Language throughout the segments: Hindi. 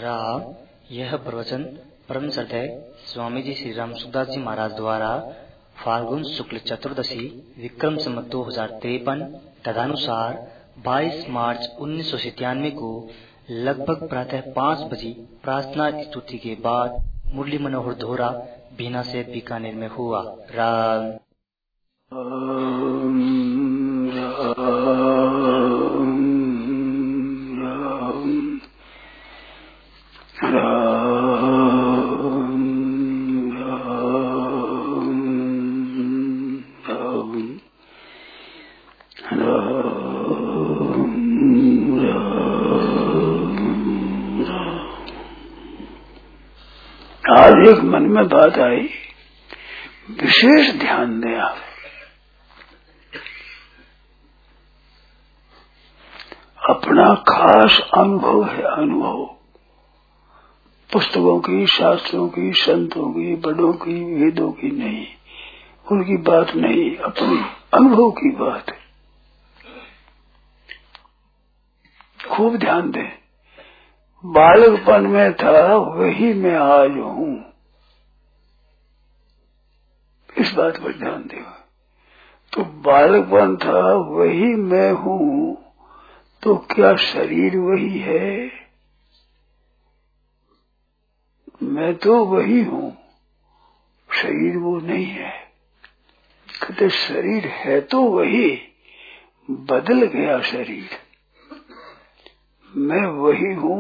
राग यह प्रवचन परम श्रद्धेय स्वामी जी श्री राम सुखदास जी महाराज द्वारा फाल्गुन शुक्ल चतुर्दशी विक्रम संवत 2053 तदनुसार 22 मार्च 1997 को लगभग प्रातः 5 बजे प्रार्थना स्तुति के बाद मुरली मनोहर धोरा बीना से बीकानेर में हुआ। राग आज एक मन में बात आई, विशेष ध्यान दें आप। अपना खास अनुभव है, अनुभव पुस्तकों की, शास्त्रों की, संतों की, बड़ों की, वेदों की नहीं, उनकी बात नहीं, अपनी अनुभव की बात है। खूब ध्यान दें। बालकपन में था वही मैं आज हूँ, इस बात पर ध्यान देगा। तो बालकपन था वही मैं हूँ, तो क्या शरीर वही है? मैं तो वही हूँ, शरीर वो नहीं है। कहते शरीर है तो वही, बदल गया शरीर। मैं वही हूँ,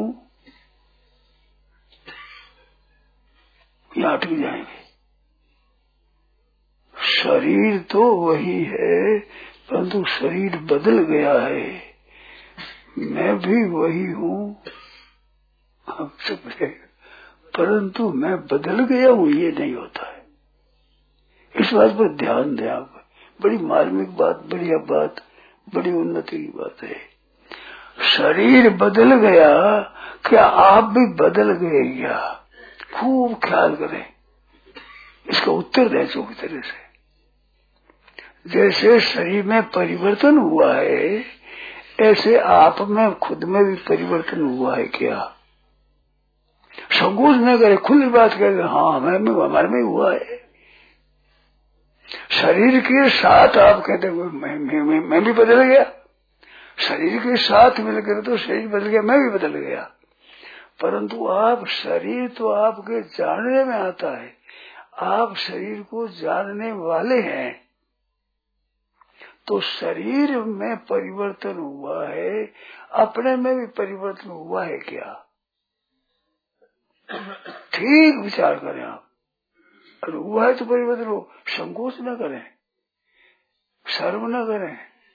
यहाँ अटक जाएंगे। शरीर तो वही है, परंतु शरीर बदल गया है। मैं भी वही हूँ, अब चुप रहेगा, परंतु मैं बदल गया हूँ, ये नहीं होता है। इस बात पर ध्यान दें आप। बड़ी मार्मिक बात, बढ़िया बात, बड़ी उन्नति की बात है। शरीर बदल गया, क्या आप भी बदल गए क्या? खूब ख्याल करें, इसका उत्तर दें चौकी तरह से। जैसे शरीर में परिवर्तन हुआ है, ऐसे आप में खुद में भी परिवर्तन हुआ है क्या? संकोच न करे, खुली बात करें, हाँ हमारे में हुआ है। शरीर के साथ आप कहते मैं भी बदल गया। शरीर के साथ मिलकर तो शरीर बदल गया, मैं भी बदल गया। परंतु आप, शरीर तो आपके जानने में आता है, आप शरीर को जानने वाले हैं। तो शरीर में परिवर्तन हुआ है, अपने में भी परिवर्तन हुआ है क्या? ठीक विचार करें आप। अगर हुआ है तो परिवर्तन हो, संकोच न करें, शर्म न करें,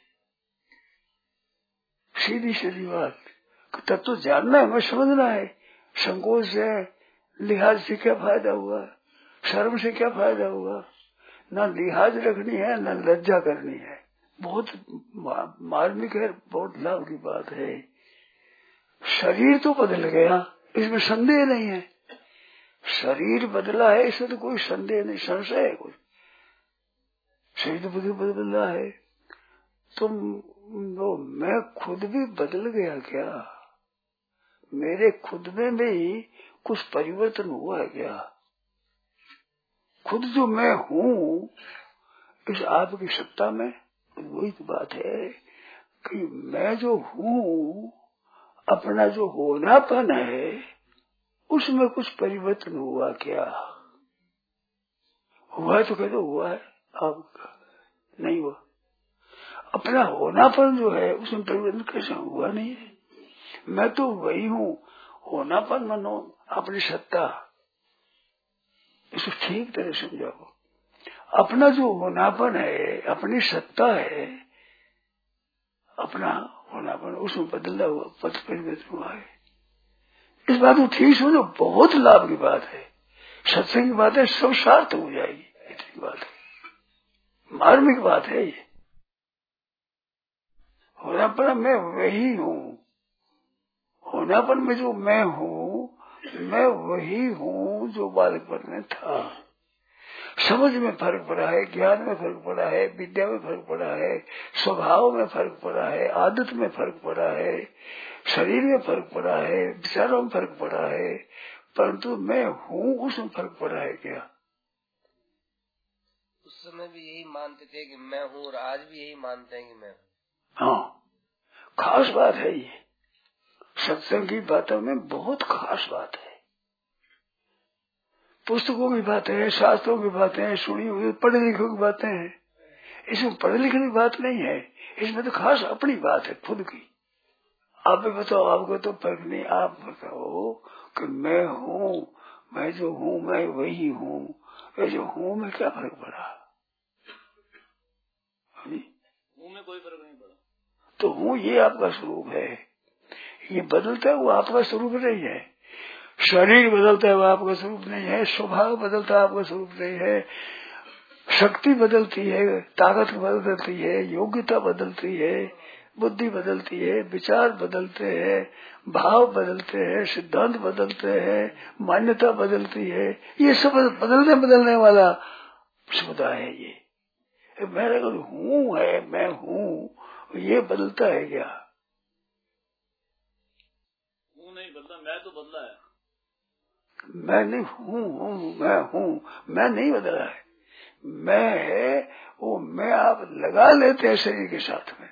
सीधी सीधी बात। तब तो जानना है, मैं समझना है। संकोच से, लिहाज से क्या फायदा हुआ? शर्म से क्या फायदा हुआ? न लिहाज रखनी है, न लज्जा करनी है। बहुत मार्मिक है, बहुत लाभ की बात है। शरीर तो बदल गया, इसमें संदेह नहीं है। शरीर बदला है, इसमें तो कोई संदेह नहीं, संशय है कोई। शरीर तो बदला है, तो मैं खुद भी बदल गया क्या? मेरे खुद में भी कुछ परिवर्तन हुआ है क्या? खुद जो मैं हूँ, इस आपकी सत्ता में, वही तो बात है कि मैं जो हूँ, अपना जो होनापन है, उसमें कुछ परिवर्तन हुआ क्या? हुआ है तो कह दो हुआ है, आपका नहीं हुआ। अपना होनापन जो है, उसमें परिवर्तन कैसे हुआ? नहीं है। मैं तो वही हूँ, होनापन मनो अपनी सत्ता, इसको ठीक तरह समझाओ। अपना जो होनापन है, अपनी सत्ता है, अपना होनापन, उसमें बदला हुआ, पथ परिवर्तन हुआ है। इस बात को ठीक समझो, बहुत लाभ की बात है। सत्संग की बात है, सब सार्थ हो जाएगी, इतनी बात है, मार्मिक बात है ये। होनापन मैं वही हूँ, होनापन में जो मैं हूँ, मैं वही हूँ जो बालकपन में था। समझ में फर्क पड़ा है, ज्ञान में फर्क पड़ा है, विद्या में फर्क पड़ा है, स्वभाव में फर्क पड़ा है, आदत में फर्क पड़ा है, शरीर में फर्क पड़ा है, विचारों में फर्क पड़ा है, परंतु मैं हूँ उसमें फर्क पड़ा है क्या? उस समय भी यही मानते थे कि मैं हूँ और आज भी यही मानते हैं कि मैं हूँ। हाँ, खास बात है ये। सत्संग की बातों में बहुत खास बात है। पुस्तकों की बातें हैं, शास्त्रों की बातें हैं, सुनी हुई पढ़े लिखों की बातें हैं। इसमें पढ़े लिखने की बात नहीं है, इसमें तो खास अपनी बात है खुद की। आप भी बताओ, आपको तो फर्क नहीं। आप बताओ कि मैं हूँ, मैं जो हूँ मैं वही हूँ, ये जो हूँ में क्या फर्क पड़ा? हूँ में कोई फर्क नहीं पड़ा। तो हूँ ये आपका स्वरूप है, ये बदलता है वो आपका स्वरूप नहीं है। शरीर बदलता है वो आपका स्वरूप नहीं है, स्वभाव बदलता है आपका स्वरूप नहीं है, शक्ति बदलती है, ताकत बदलती है, योग्यता बदलती है, बुद्धि बदलती है, विचार बदलते हैं, भाव बदलते हैं, सिद्धांत बदलते हैं, मान्यता बदलती है। ये सब बदलने वाला समुदाय है। ये मेरा अगर हूँ है, मैं हूँ, ये बदलता है क्या? हूँ नहीं बदला, मैं तो बदला है। मैं नहीं हूँ, मैं हूँ, मैं नहीं बदला है। मैं है वो मैं आप लगा लेते हैं शरीर के साथ में।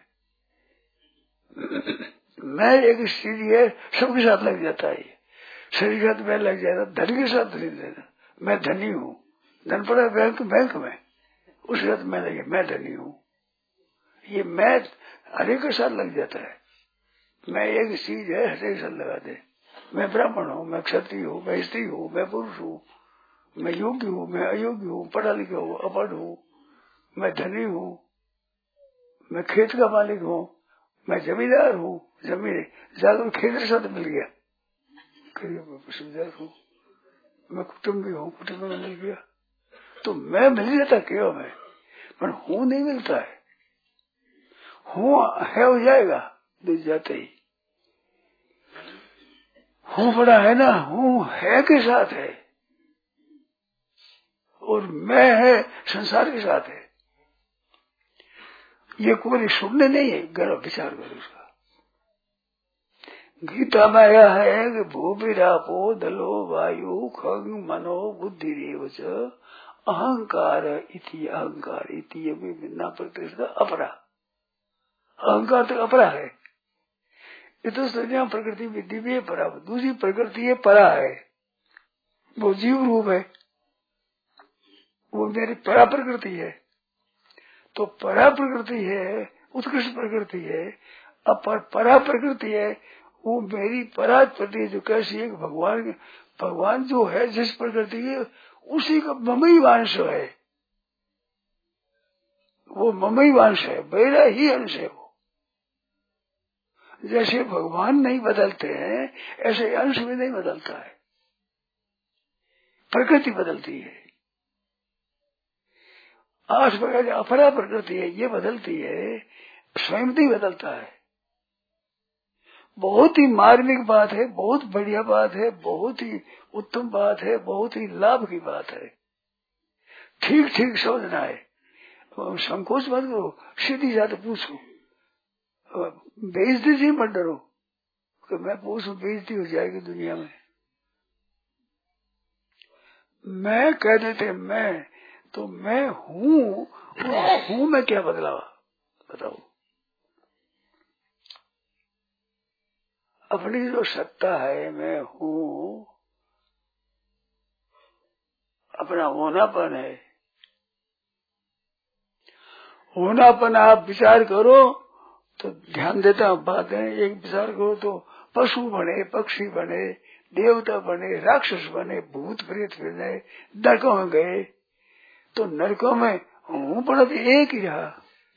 मैं एक चीज है, सबके साथ लग जाता है। शरीर के साथ मैं लग जाता, धन के साथ नहीं देता। मैं धनी हूँ, धन पड़ा बैंक में, उसके साथ मैं लगे, मैं धनी हूँ। ये मैं हरेक के साथ लग जाता है। मैं एक चीज है, हरेक के साथ लगा दे। मैं ब्राह्मण हूँ, मैं क्षत्रिय हूँ, मैं स्त्री हूँ, मैं पुरुष हूँ, मैं योग्य हूँ, मैं अयोग्य हूँ, पढ़ा लिखा हूँ, अपढ़ हूँ, मैं धनी हूँ, मैं खेत का मालिक हूँ, मैं जमींदार हूँ, जमीन ज्यादा खेत के साथ मिल गया, जमींदार हूँ, मैं कुटुंबी हूँ, कुटुंब में मिल गया। तो मैं मिल जाता क्यों? मैं पर हूँ नहीं मिलता है। हूँ है हो जाएगा दूर जाते ही। हूँ बड़ा है ना, हूँ है के साथ है और मैं है संसार के साथ है। ये कोई सुनने नहीं है, गलत विचार करो उसका। गीता में आया है कि भूमिरापो दलो वायु खंग मनो बुद्धि रेवच अहंकार इति अहंकार इति ये भी बिना प्रतिष्ठा अपरा। अहंकार तो अपरा है। ये तो संज्ञा प्रकृति विधि भी परा, दूसरी प्रकृति है परा है, वो जीव रूप है, वो मेरी परा प्रकृति है। तो परा प्रकृति है, उत्कृष्ट प्रकृति है, अब परा प्रकृति है, वो मेरी परा प्रकृति जो कैसी है, भगवान जो है जिस प्रकृति है उसी का ममई वांश है, वो ममई वांश है, मेरा ही अंश है। वो जैसे भगवान नहीं बदलते हैं ऐसे अंश में नहीं बदलता है, प्रकृति बदलती है। 8 प्रकार की अपरा प्रकृति है, ये बदलती है, स्वयं नहीं बदलता है। बहुत ही मार्मिक बात है, बहुत बढ़िया बात है, बहुत ही उत्तम बात है, बहुत ही लाभ की बात है। ठीक ठीक समझना है, संकोच मत करो, सीधी जाते पूछो, बेइज्जती से मत डरो कि मैं पूछूं बेइज्जती हो जाएगी दुनिया में। मैं कह देते मैं, तो मैं हूँ, हूँ मैं क्या बदलावा बताओ? अपनी जो सत्ता है मैं हूँ, अपना होनापन है। होनापन आप विचार करो तो ध्यान देता हूँ बातें, एक विचार करो तो पशु बने, पक्षी बने, देवता बने, राक्षस बने, भूत प्रेत बने, नरकों में गए, तो नरकों में हूँ पड़ा तो एक ही रहा।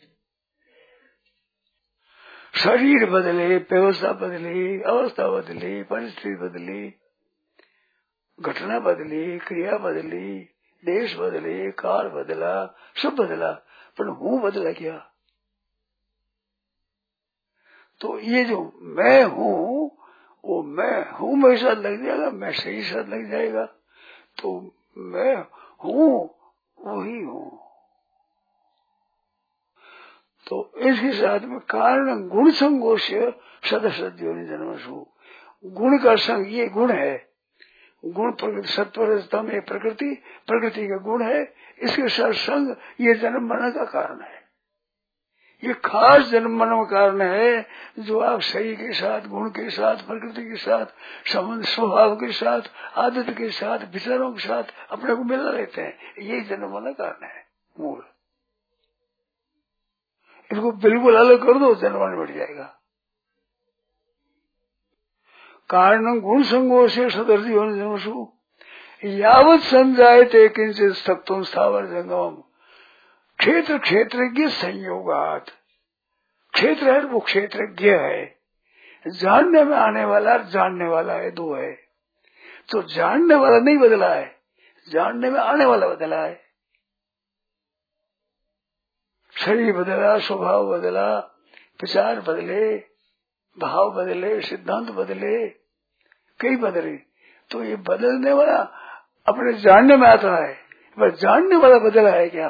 शरीर बदले, व्यवस्था बदली, अवस्था बदली, परिस्थिति बदली, घटना बदली, क्रिया बदली, देश बदले, काल बदला, सब बदला, पर हूँ बदला क्या? तो ये जो मैं हूँ, वो मैं हूँ मेरे साथ लग जाएगा, मैं सही साथ लग जाएगा, तो मैं हूँ वही हूँ। तो इसके साथ में कारण गुण संगोष्य सदसद्यो जन्मसु, गुण का संग, ये गुण है, गुण प्रकृति सत्वर तम ये प्रकृति, प्रकृति का गुण है, इसके साथ संग ये जन्म मरण का कारण है। ये खास जन्म मरण का कारण है जो आप शरीर के साथ, गुण के साथ, प्रकृति के साथ, संबंध स्वभाव के साथ, आदत के साथ, विचारों के साथ अपने को मिला रहते हैं, यही जन्म मरण का कारण है मूल। इसको बिल्कुल अलग कर दो, जन्म मरण बढ़ जाएगा। कारण गुण संगो से सदर्शी होने जन्मसु यावत संजायते किंचित स्थप्तुम स्थावर जंगम क्षेत्र क्षेत्रज्ञ संयोगात। क्षेत्र है वो क्षेत्रज्ञ है, जानने में आने वाला जानने वाला है, दो है। तो जानने वाला नहीं बदला है, जानने में आने वाला बदला है। शरीर बदला, स्वभाव बदला, विचार बदले, भाव बदले, सिद्धांत बदले, कई बदले। तो ये बदलने वाला अपने जानने में आता है, पर जानने वाला बदला है क्या?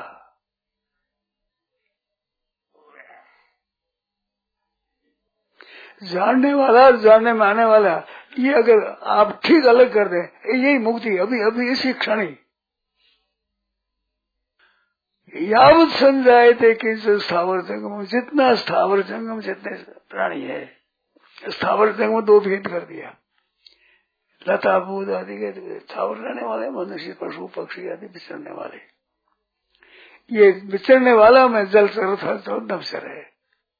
जानने वाला, जानने में आने वाला, ये अगर आप ठीक अलग कर दें, यही मुक्ति अभी अभी इसी क्षण ही। यावत संजायते किंचित स्थावर जंगम, जितना स्थावर जंगम, जितने प्राणी है, स्थावर जंगम दो भेद कर दिया। लता बूद आदि के स्थावर रहने वाले, मनुष्य पशु पक्षी आदि विचरने वाले। ये विचरने वाला में जल चर थल चर नभचर है,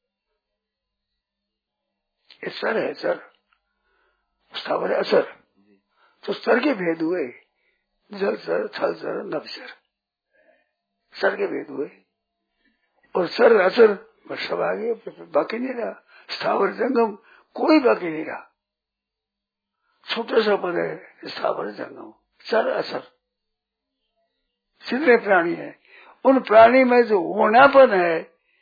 ये सर है, सर स्थावर है, असर। तो सर के भेद हुए, जल चर थल चर नभचर, सर के भेद हुए। और सर असर बस सब आगे, बाकी नहीं रहा। स्थावर जंगम कोई बाकी नहीं रहा, छोटा सा पद है स्थावर जंगम, सर असर। जितने प्राणी है, उन प्राणी में जो होनापन है,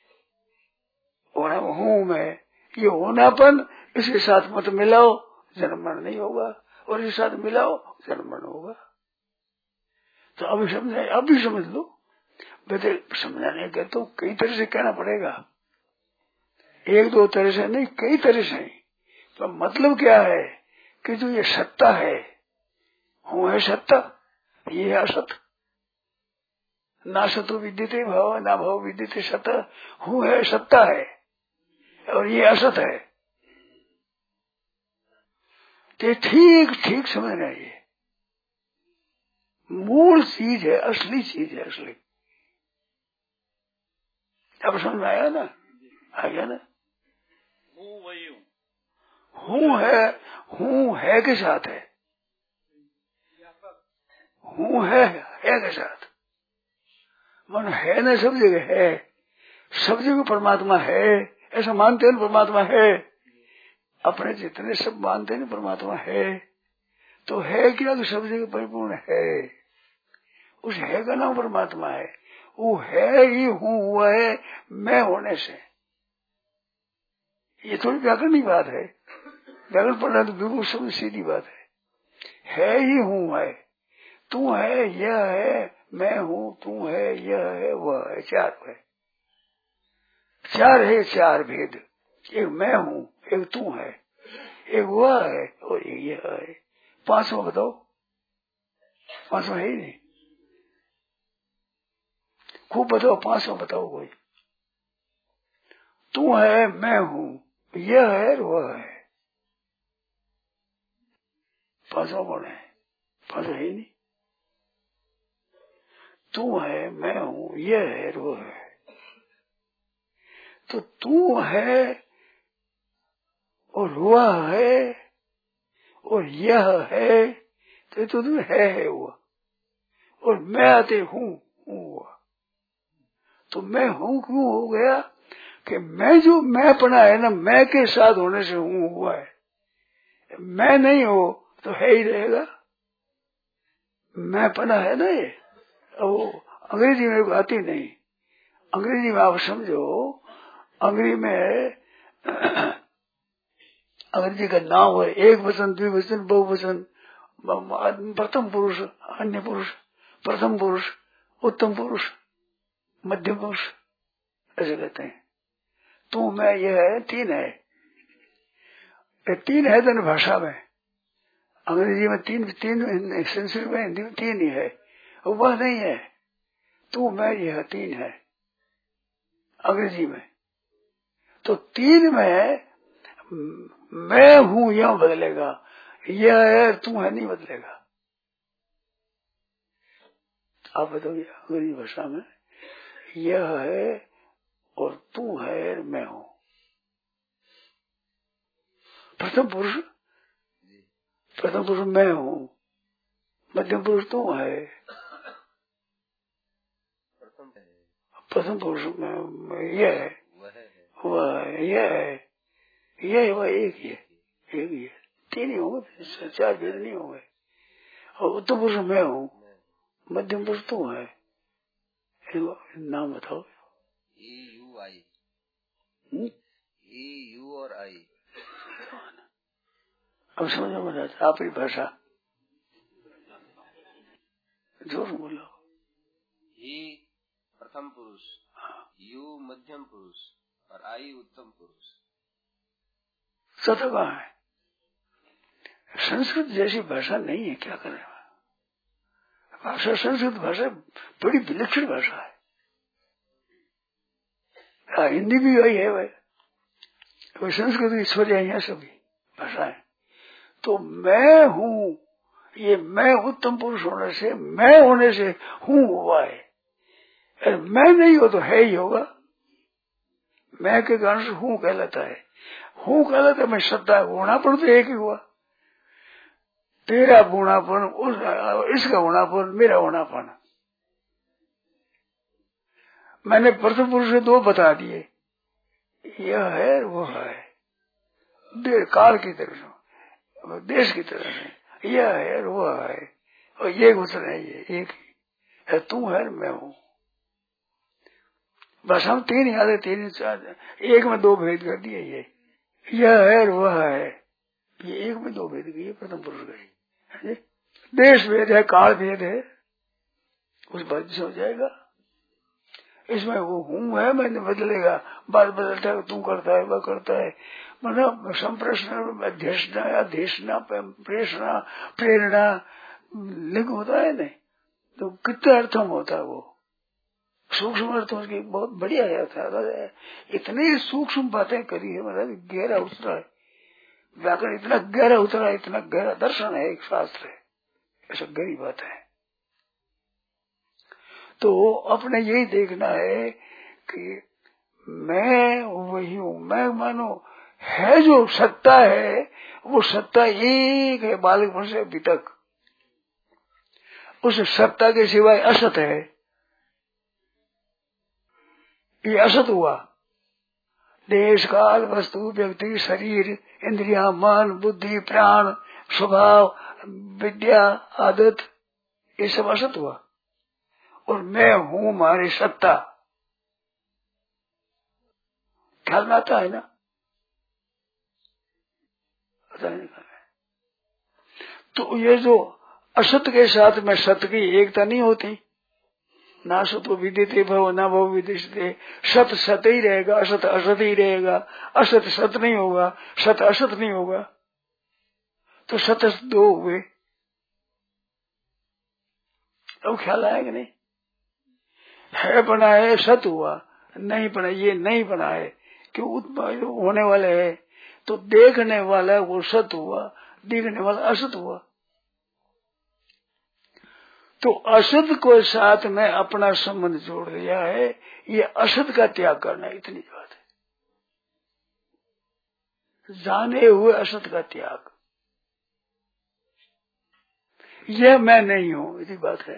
हूं मैं, ये होनापन, इसके साथ मत मिलाओ, जन्म मरण नहीं होगा, और इसके साथ मिलाओ, जन्म मरण होगा। तो अभी समझाए, अभी समझ लो। बेटे समझाने के तो कई तरह से कहना पड़ेगा, एक दो तरह से नहीं, कई तरह से। तो मतलब क्या है कि जो ये सत्ता है, हूं है सत्ता, ये है असत। ना सतो विद्यते भाव, ना भाव विद्यते सत। हूं है सत्ता है, और ये असत है। तो ठीक ठीक समझना, ये मूल चीज है, असली चीज है, असली। अब समझ में आया ना? आ गया ना? हूँ वही हूँ, हूं है के साथ है, हूं है के साथ। मन है ना, सब जगह है, सब जगह परमात्मा है, ऐसा मानते हैं परमात्मा है। अपने जितने सब मानते हैं परमात्मा है, तो है क्या? तो सब जगह परिपूर्ण है। उस है का नाम परमात्मा है। वो है ही हूं हुआ है मैं होने से। ये थोड़ी व्याकरण की बात है, व्याकरण पढ़ना तो बिल्कुल समझ सीधी बात है ही हूं है, तू है, यह है, मैं हूं, तू है, यह है, वह है, चार है, चार है, चार भेद। एक मैं हूं, एक तू है, एक वह है, और एक यह है। पांचवा बताओ, पांचवा है ही नहीं। खूब बताओ, पांचवा बताओ कोई। तू है, मैं हूं, यह है, वह है। पांचवा कौन है? पांचवा है ही नहीं। तू है, मैं हूं, यह है, वह है। तो तू है और वह है और यह है, तो तू है वो, और मैं आते हूँ हुआ। तो मैं हूँ क्यों हो गया कि मैं जो मैं पना है ना, मैं के साथ होने से हूँ हुआ है। मैं नहीं हो तो है ही रहेगा, मैं पना है ना ये। वो अंग्रेजी में आती नहीं, अंग्रेजी में आप समझो, अंग्रेजी में अंग्रेजी का नाम है एक वचन, द्विवचन, बहुवचन, प्रथम पुरुष, अन्य पुरुष, प्रथम पुरुष, उत्तम पुरुष, मध्यम पुरुष, ऐसे कहते हैं। तू मैं ये है, तीन है। ये तीन है तो भाषा में, अंग्रेजी में तीन, संस्कृत में, हिंदी में तीन ही है, वह नहीं है। तू मैं यह तीन है अंग्रेजी में। तो तीन में मैं हूं यह बदलेगा, यह है तू है नहीं बदलेगा। आप बताइए अंग्रेजी भाषा में यह है और तू है, मैं हूं। प्रथम पुरुष मैं हूं, मध्यम पुरुष तू है, प्रथम पुरुष में यह है, वह है, यह है, वह एक ही है, तीन ही होंगे, चार भेद नहीं होंगे। और उत्तम पुरुष मैं हूँ, मध्यम पुरुष तू है। नाम बताओ। यू आई, यू और आई। अब समझ में आता आपकी भाषा, जोर बोलो। ही प्रथम पुरुष, यू मध्यम पुरुष और आई उत्तम पुरुष। चौथा कहाँ है? संस्कृत जैसी भाषा नहीं है, क्या करें। भाषा, संस्कृत भाषा बड़ी विलक्षण भाषा है। हिंदी भी वही है, वही संस्कृत की छोरियां हैं सभी भाषाएं। तो मैं हूँ, ये मैं उत्तम पुरुष होने से, मैं होने से हूँ हुआ है। अरे मैं नहीं हो तो है ही होगा। मैं के कारण से हूँ कहलाता है, हूँ कहलाता है। मैं सत्ता गुणापन तो एक ही हुआ। तेरा गुणापन, इसका गुणापन, मेरा गुणापन। मैंने प्रथम पुरुष से दो बता दिए, यह है वो है, काल की तरह से, देश की तरह से, यह है वो है, और ये गुजर है, ये एक ही है। तू है मैं हूँ। बस हम तीन याद है, तीन चार, एक में दो भेद कर दिए। ये यह है वह है, ये एक में दो भेद किए, प्रथम पुरुष गए। देश भेद है, काल भेद है, उस बात से हो जाएगा। इसमें वो हूँ है, मैंने बदलेगा, बात बदलता है, तू करता है, वह करता है। मतलब संप्रश्न, अध्यक्षना, प्रेषणा, प्रेरणा लिंग होता है नहीं, तो कितने अर्थों में होता है वो। सूक्ष्म अर्थों की बहुत बढ़िया है। इतनी सूक्ष्म बातें करी है, मतलब गहरा उतरा है व्याकरण, इतना गहरा उतरा है, इतना गहरा दर्शन है, एक शास्त्र है, ऐसा गहरी बात है। तो अपने यही देखना है कि मैं वही हूँ। मैं मानो है जो सत्ता है, वो सत्ता एक है बालकपन से अभी तक। उस सत्ता के सिवाय असत है, ये असत हुआ। देश काल वस्तु व्यक्ति शरीर इंद्रिया मन बुद्धि प्राण स्वभाव विद्या आदत, ये सब असत हुआ। और मैं हूँ हमारी सत्ता, ख्याल में आता है ना? तो ये जो असत के साथ में सत्य की एकता नहीं होती, ना सतो विदिते भव ना भव विदिशते, सत सत ही रहेगा, असत असत ही रहेगा, असत सत नहीं होगा, सत असत नहीं होगा। तो सत दो हुए, अब ख्याल आएगा नहीं? है बना है सत हुआ, नहीं बना ये नहीं बना है, क्यों होने वाले है। तो देखने वाला वो सत हुआ, देखने वाला असत हुआ। तो असत को साथ में अपना संबंध जोड़ दिया है, ये असत का त्याग करना, इतनी बात है। जाने हुए असत का त्याग, यह मैं नहीं हूं, इतनी बात है।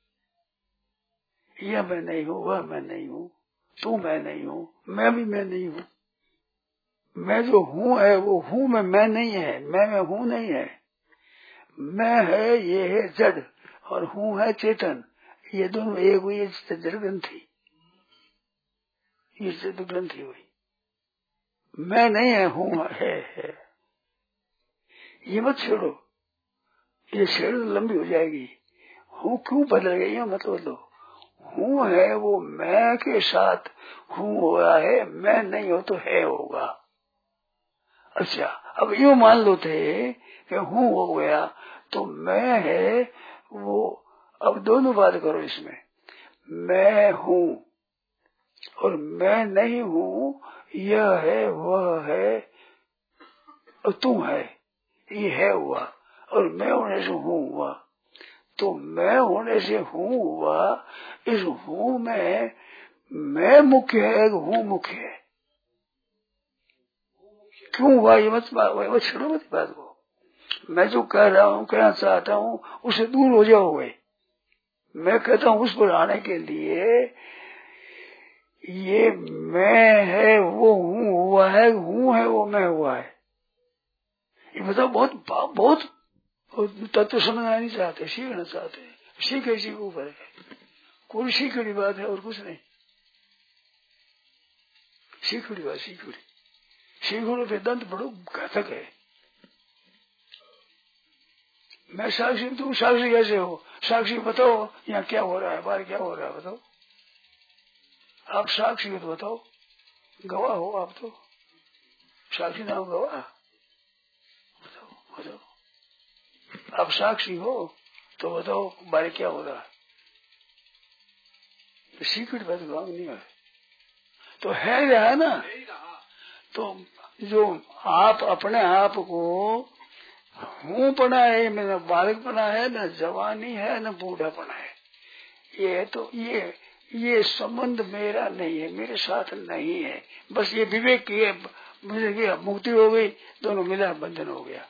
यह मैं नहीं हूं, वह मैं नहीं हूं, तू मैं नहीं हूं, मैं भी मैं नहीं हूं। मैं जो हूं है वो हूं में मैं नहीं है, मैं हूं नहीं है। मैं है ये है जड़, और हूं है चेतन, ये दोनों एक हुई। ये जड़ ग्रंथि, ये जड़ ग्रंथि हुई। मैं नहीं है, हूं है। ये मत छेड़ो, ये छेड़ लंबी हो जाएगी। हूं क्यों बदल गई है, मतलब लो हूँ है वो मैं के साथ हूँ हुआ है, मैं नहीं हो तो है होगा। अच्छा, अब यूं मान लो थे कि हूँ हो गया तो मैं है वो, अब दोनों बात करो इसमें, मैं हूँ और मैं नहीं हूँ, यह है वह है और तू है, ये है हुआ और मैं होने से हूँ हुआ। तो मैं होने से हूँ हुआ, इस हूँ में मैं मुख्य है, हूँ मुख्य है। क्यों हुआ ये मत छोड़ो मत बात को। मैं जो कह रहा हूँ, कहना चाहता हूँ, उससे दूर हो जाओगे। मैं कहता हूँ उस पर आने के लिए ये मैं है वो हूँ हुआ है, हूँ है वो मैं हुआ है। ये बताओ, बहुत तत्व समझना नहीं चाहते, सीखना चाहते हैं। सीखे सीखो ऊपर है, कोई सीखड़ी बात है और कुछ नहीं। सीखड़ी बात सीखो वेदांत बड़ो घातक है। मैं साक्षी, तुम साक्षी कैसे हो? साक्षी बताओ यहाँ क्या हो रहा है, बाहर क्या हो रहा है बताओ। आप साक्षी हो तो बताओ, गवाह हो आप तो, साक्षी नाम गवाह, बताओ। आप साक्षी हो तो बताओ बाहर क्या हो रहा है। तो सीक्रेट बात गाँव नहीं है तो है रहा ना। तो जो आप अपने आप को हूँ पना है, मेरा बालक पना है, न जवानी है न बूढ़ापना है, ये तो ये संबंध मेरा नहीं है, मेरे साथ नहीं है। बस ये विवेक की मुझे मुक्ति हो गई, दोनों मिला बंधन हो गया,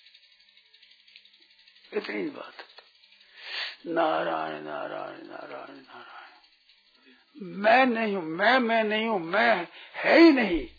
इतनी बात। नारायण नारायण नारायण नारायण। मैं नहीं हूँ, मैं नहीं हूँ, मैं है ही नहीं।